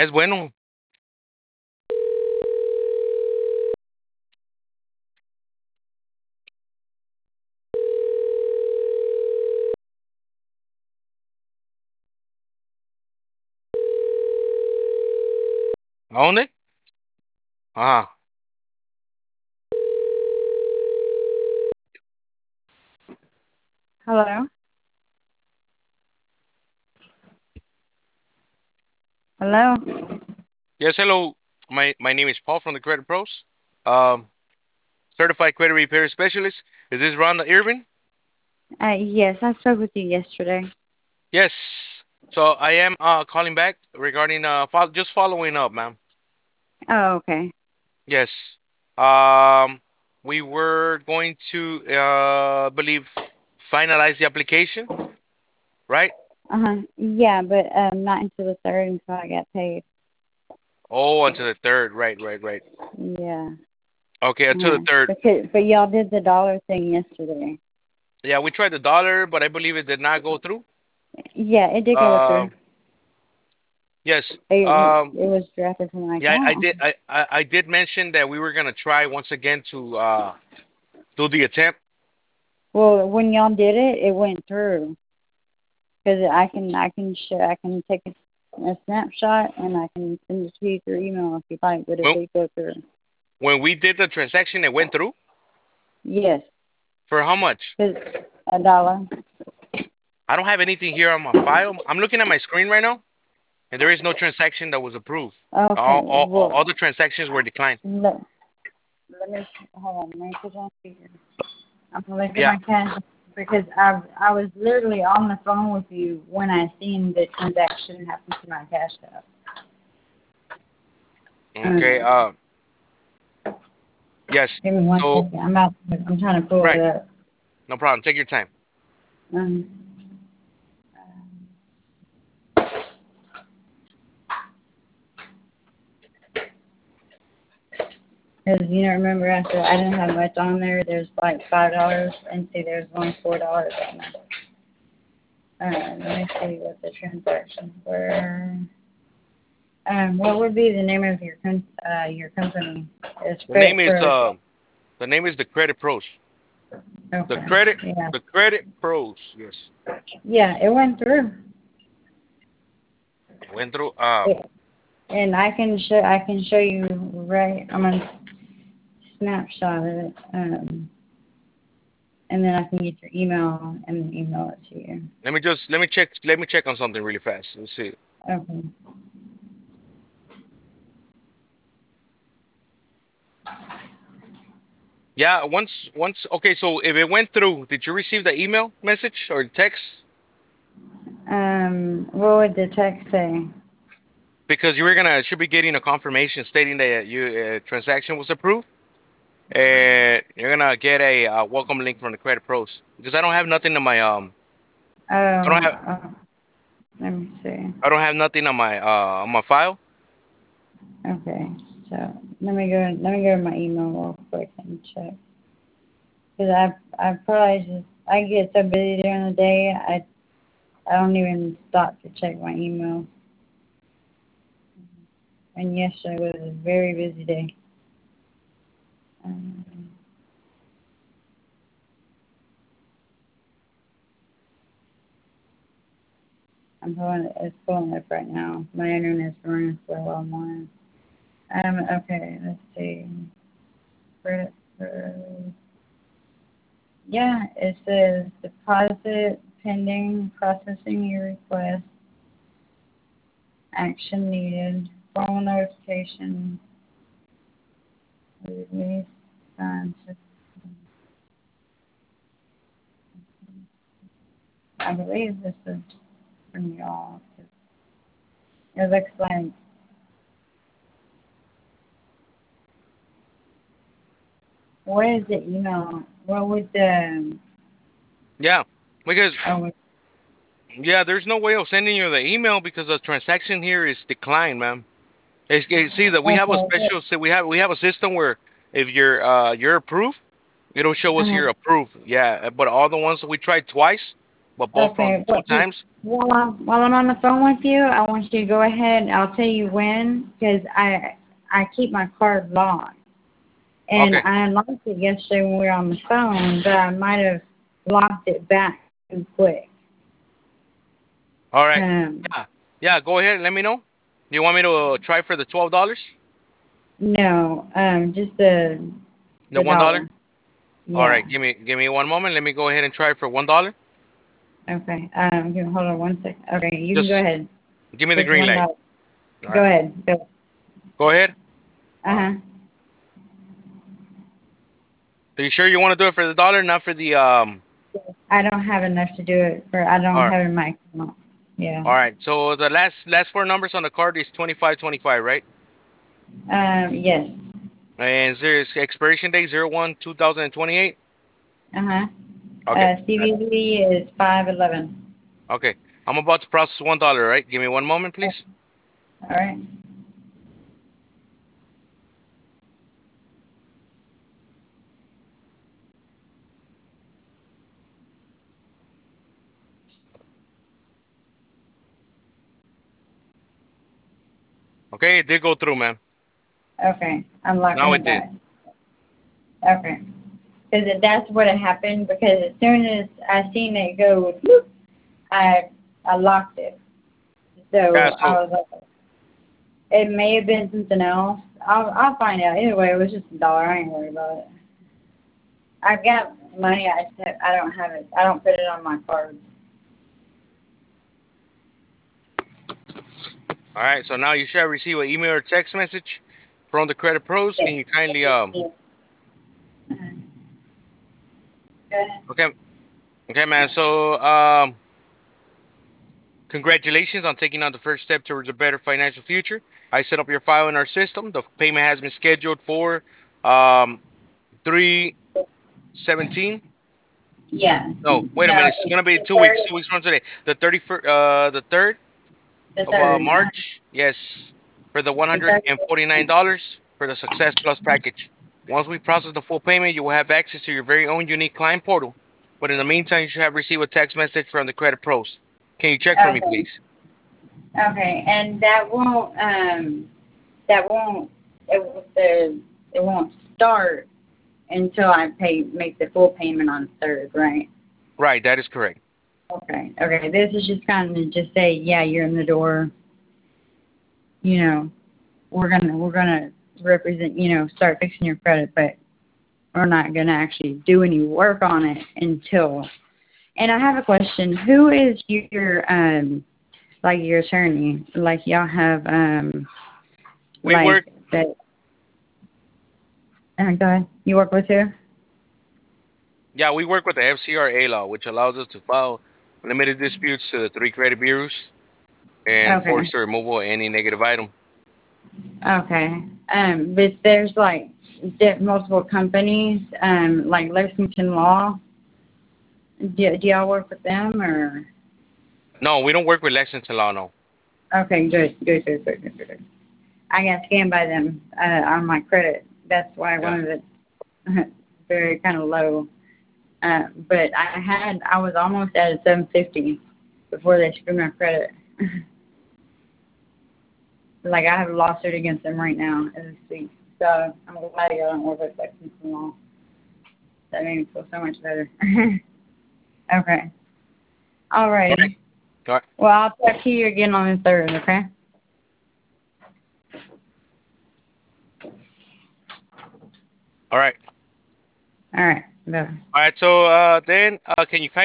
Es bueno. ¿A dónde? Ajá. Hello? Hello? Yes, hello. My name is Paul from the Credit Pros. Um, certified credit repair specialist. Is this Rhonda Irvin? Yes, I spoke with you yesterday. Yes. So I am calling back regarding just following up, ma'am. Oh, okay. Yes. Um, we were going to believe finalize the application, right? Uh-huh. Yeah, but not until the third until I got paid. Oh, until the third. Right, right, right. Yeah. Okay, until the Uh-huh. third. But y'all did the dollar thing yesterday. Yeah, we tried the dollar, but I believe it did not go through. Yeah, it did go Uh, through. yes. It was drafted from my Yeah, I account. did. I did mention that we were gonna try once again to do the attempt. Well, when y'all did it, it went through. Because I can take a snapshot and I can send it to you through email if you'd like, but it When did go through. when we did the transaction, it went through. Yes, For how much? because a dollar. I don't have anything here on my file. I'm looking at my screen right now, and there is no transaction that was approved. Okay, All well, the transactions were declined. let, let me, hold on, let me put you on speaker. I'm gonna look at Yeah. my cash because I was literally on the phone with you when I seen the transaction happen to my cash app. Okay. Yes. Give me one So second. I'm trying to pull it right. up. No problem. Take your time. Um, because remember after I didn't have much on there. There's like $5, and see, there's only $4 on there. Let me see what the transactions were. What would be the name of your company? It's The name Credit is Pros. the Credit Pros. The Okay. credit Yeah. the Credit Pros. Yes. Yeah, it went through. Went through. It, and I can show you right. I'm gonna snapshot of it. And then I can get your email and then email it to you. Let me check on something really fast. Let's see. Okay. Yeah, once okay, so if it went through, did you receive the email message or text? What would the text say? Because you were gonna should be getting a confirmation stating that your transaction was approved, and you're gonna get a welcome link from the Credit Pros. Because I don't have Oh, let me see. I don't have nothing on my file. Okay, so let me go to my email real quick and check. Cause I probably I get so busy during the day I don't even stop to check my email. And yesterday was a very busy day. Um, it's pulling up right now. My internet's running slow online. Okay, let's see. Credit for, yeah, it says deposit pending processing your request. Action needed. Formal notification. Release. Signed. I believe this is from y'all. It looks like, what is the email? What would the, Yeah, because oh, yeah, there's no way of sending you the email because the transaction here is declined, man. See that we have a okay, special. So we have a system where if you're approved, it'll show us uh-huh. here approved. Yeah, but all the ones that we tried twice. but both from Okay, two but times. while I'm on the phone with you, I want you to go ahead. I'll tell you when, because I keep my card locked, and Okay. I unlocked it yesterday when we were on the phone, but I might have locked it back too quick. All right. Um, Yeah. Yeah. Go ahead. Let me know. Do you want me to try for the $12? no, just The the $1? dollar. All Yeah. right. Give me one moment. Let me go ahead and try for $1. Okay. Hold on one second. Okay, you can go Just ahead. give me the It's green one light. dollar. All Go right. ahead. Go. Go ahead. Uh huh. Are you sure you want to do it for the dollar, not for the I don't have enough to do it for. I don't All right. have it in my account. Yeah. All right. So the last four numbers on the card is 2525, right? Yes. And there's expiration date 01/2028. Uh huh. Okay. CVV is 511. Okay. I'm about to process $1, right? Give me one moment, All please. right. Okay, it did go through, man. Okay. I'm locking Now it it did. back. Okay. Because that's what had happened. Because as soon as I seen it go, whoop, I locked it. Yeah, So I so was like, it may have been something else. I'll find out. Either way, it was just a dollar. I ain't worried about it. I've got money. I don't have it. I don't put it on my card. all right, so now you should receive an email or text message from the credit pros. Yes. Can you kindly Yes. Go ahead. okay, okay, man. So congratulations on taking on the first step towards a better financial future. I set up your file in our system. The payment has been scheduled for 3/17. Yeah. No, wait a No, minute. It's it's gonna be the 2 weeks. third. 2 weeks from today. The third The of third. March. Yes, for the one The hundred third. and $49 for the Success Plus package. Once we process the full payment, you will have access to your very own unique client portal. But in the meantime, you should have received a text message from the credit pros. Can you check for me, Okay. please? Okay. And that won't it won't start until I make the full payment on the third, right? Right, that is correct. Okay. Okay. This is just kind of just say, yeah, you're in the door. You know, we're gonna represent. Start fixing your credit, but we're not gonna actually do any work on it until. And I have a question. Who is your like your attorney? Like y'all have We work, like that. Go ahead. You work with who? yeah, we work with the FCRA law, which allows us to file limited disputes to the three credit bureaus and Okay. force the removal of any negative item. Okay. But there's like multiple companies, like Lexington Law. Do y'all work with them or? No, we don't work with Lexington law, no. Okay, good, good, good, good, good, good. I got scammed by them on my credit. That's why I Yeah. wanted it very kind of low. But I was almost at a 750 before they screwed my credit. Like I have a lawsuit against them right now as we speak. So I'm glad y'all don't work with Lexington Law. That made me feel so much better. Okay. All right. Alrighty. All right. Well, I'll talk to you again on the third. Okay. All right. All right. Bye. All right. So then, can you